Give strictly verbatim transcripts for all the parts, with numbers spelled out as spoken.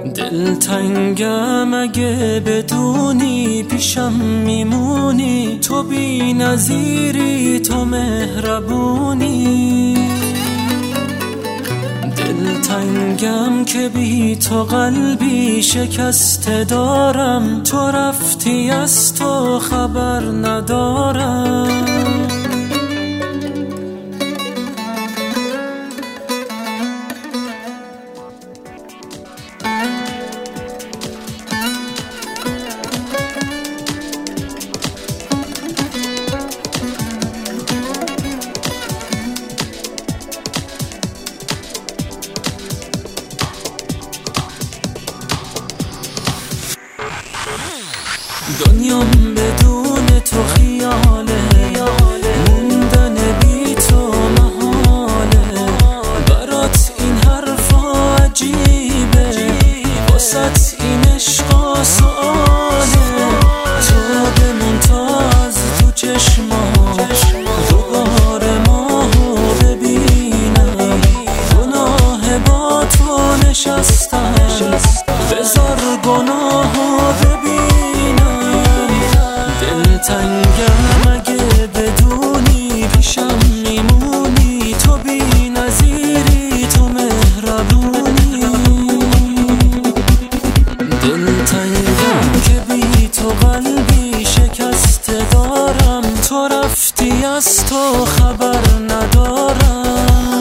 دلتنگم اگه بدونی پیشم میمونی، تو بی نظیری، تو مهربونی. دلتنگم که بی تو قلبی شکسته دارم، تو رفتی از تو خبر ندارم. دنیام بدون تو خیاله، موندن بی تو محاله. برات این حرفا عجیبه، واسط این عشقا سؤاله. تو بمون تا از تو چشمات دوبار ماهو ببینم. گناه با تو نشستم، بذار گناهو ببینم. دلتنگم اگه بدونی پیشم میمونی، تو بی نظیری، تو مهربونی. دلتنگم که بی تو قلبی شکسته دارم، تو رفتی از تو خبر ندارم.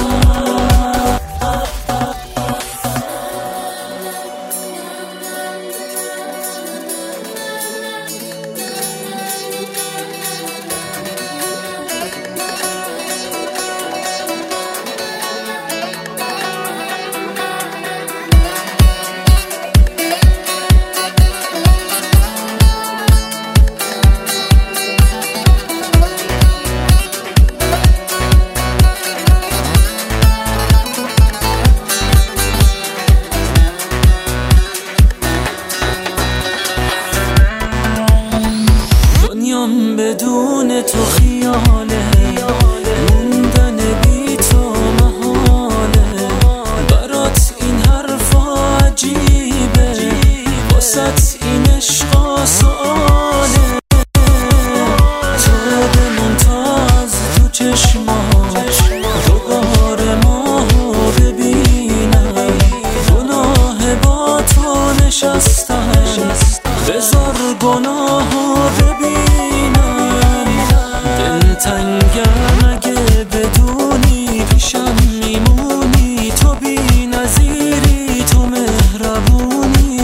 بدون تو خیاله، موندن بی تو محاله. برات این حرفا عجیبه، واسط این عشقا سؤاله. تو بمون تا از تو چشمات دوباره ماهو ببینم. گناه با تو نشستم، بذار گناهو ببینم. دلتنگم اگه بدونی پیشم میمونی، تو بی نظیری، تو مهربونی.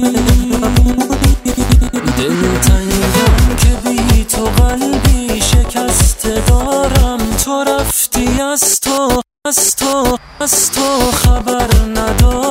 دلتنگم که بی تو قلبی شکسته دارم، تو رفتی از تو از تو از تو خبر ندارم.